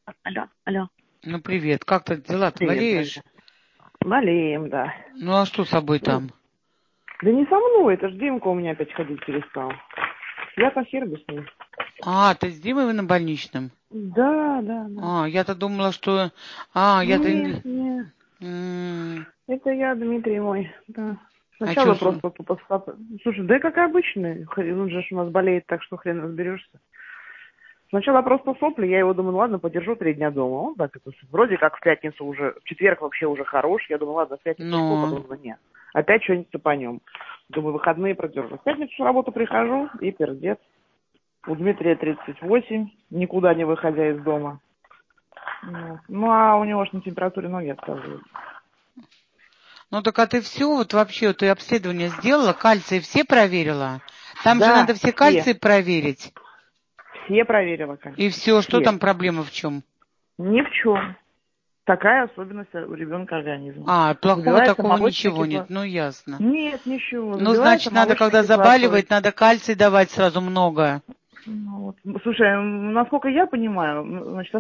Алло, алло. Ну, привет. Как ты дела-то? Привет, Болеешь? дорогая. Болеем, да. Ну, а что с собой Ну, там? да не со мной, это ж Димка у меня опять ходить перестал. Я-то хер бы с ним. А, ты с Димой на больничном? Да, да, да. А, я-то думала, что... А, я-то... Нет, нет. М, Это я, Дмитрий мой. Да. А что Сначала с... просто тупо Слушай, да как обычно. Он же ж у нас болеет, так что хрен разберешься. Сначала просто сопли, я его думаю, ну ладно, подержу 3 дня дома. Он так это вроде как в пятницу уже, в четверг вообще уже хорош. Я думаю, ладно, в пятницу что, Ну, потом думаю, нет. Опять что-нибудь цепанем. Думаю, выходные продержу. В пятницу с работы прихожу и пердец. У Дмитрия 38, никуда не выходя из дома. Ну а у него ж на температуре ноги отказывают. ну так а ты все, вот вообще, ты обследование сделала, кальций все проверила? Там же надо Да, все кальции проверить. все проверила, конечно. И все, что Все. там проблема в чем? Ни в чем. Такая особенность у ребенка организма. А, плохого Забивается такого молочный ничего нет, кислород. ну ясно. Нет, ничего. Ну, Забивается значит, надо, молочной когда кислотой. забаливает, надо кальций давать сразу много. Ну, вот. Слушай, насколько я понимаю, значит,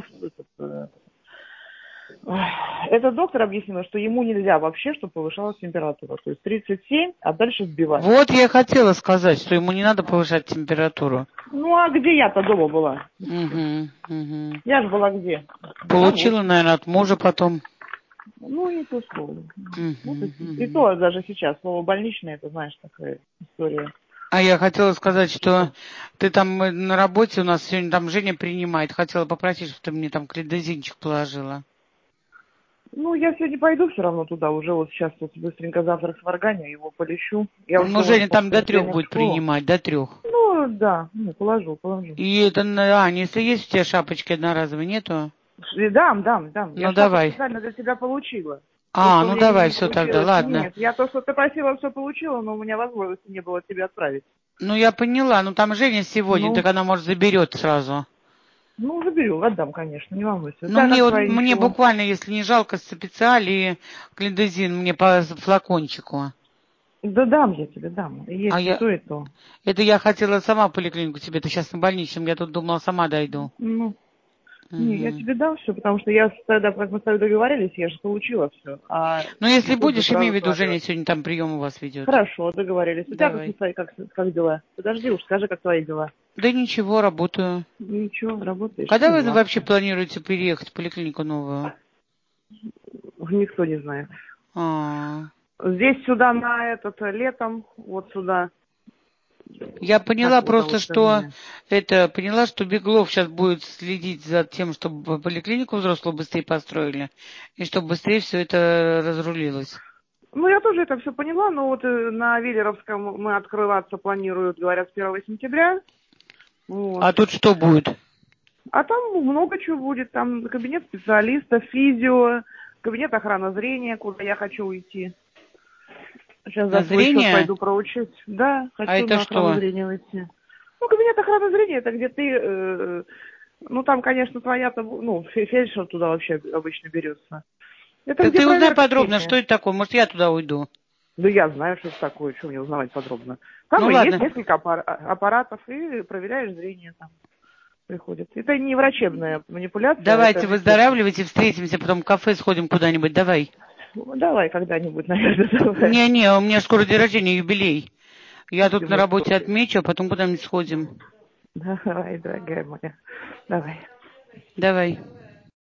ой, этот доктор объяснил, что ему нельзя вообще, чтобы повышалась температура. То есть 37, а дальше сбивать. Вот я и хотела сказать, что ему не надо повышать температуру. Ну, а где я-то дома была? Угу, угу. Я же была где? На Получила, работе. наверное, от мужа потом. Ну, не то слово. Вот Угу, и угу. то даже сейчас слово больничное, это, знаешь, такая история. А я хотела сказать, что Типа. ты там на работе у нас сегодня там Женя принимает. Хотела попросить, чтобы ты мне там клидозинчик положила. Ну, я сегодня пойду все равно туда, уже вот сейчас вот быстренько завтрак сварганю, его полещу. Я уже Ну, думала, Женя что может там до к 3 Жене в будет школу. принимать, до 3. Ну, да, ну, положу. И это, если есть у тебя шапочки одноразовые, нету? И дам. Я Ну, шапку давай. специально для тебя получила. То, А, что у ну меня давай, не все тогда, получилось, ладно. нет. Я то, что ты просила, все получила, но у меня возможности не было тебе отправить. Ну, я поняла. Ну, там Женя сегодня, Ну, так она, может, заберет сразу. ну, заберу, отдам, конечно, не волнуйся. У Ну, тебя мне как вот, твои мне ничего? буквально, если не жалко, специаль и клиндезин мне по флакончику. Да дам я тебе, дам. А Есть и я, то, и то. это я хотела сама в поликлинику тебе, ты сейчас на больничном, я тут думала, сама дойду. Ну, не, я Угу. тебе дам все, потому что я тогда, как мы с тобой договорились, я же получила все. А Ну, если тут же будешь, имей в сразу виду, сваливать. Женя сегодня там прием у вас ведет. Хорошо, договорились. У тебя Давай. как дела? Подожди уж, скажи, как твои дела. Да ничего, работаю. Ничего, работаешь? Когда Ну, вы ладно. вообще планируете переехать в поликлинику новую? Никто не знает. А, Здесь сюда на этот летом, вот сюда, я как поняла его просто, зовут, скажи что мне. поняла, что Беглов сейчас будет следить за тем, чтобы поликлинику взрослую быстрее построили, и чтобы быстрее все это разрулилось. Ну, я тоже это все поняла, но вот на Велеровском мы открываться планируют, говорят, с 1 сентября. Вот. А тут что будет? А там много чего будет. Там кабинет специалиста, физио, кабинет охраны зрения, куда я хочу уйти. Сейчас На за свой счет зрение? пойду проучить. Да, А хочу это на охрану что? зрения уйти. Ну, кабинет охраны зрения, это где ты... ну, там, конечно, твоя-то... Ну, фельдшер туда вообще обычно берется. Это Так где ты узнай проверка подробно, что химия. это такое. Может, я туда уйду. Да я знаю, что это такое, что мне узнавать подробно. Там Ну и есть ладно. несколько аппаратов, и проверяешь зрение там приходит. Это не врачебная манипуляция, это Давайте лечебная. выздоравливайте, встретимся, потом в кафе сходим куда-нибудь. Давай. Ну, давай когда-нибудь, наверное, давай. Не-не, у меня скоро день рождения, юбилей. Я тут на Спасибо, работе что... отмечу, а потом куда-нибудь сходим. Давай, дорогая моя. Давай. Давай.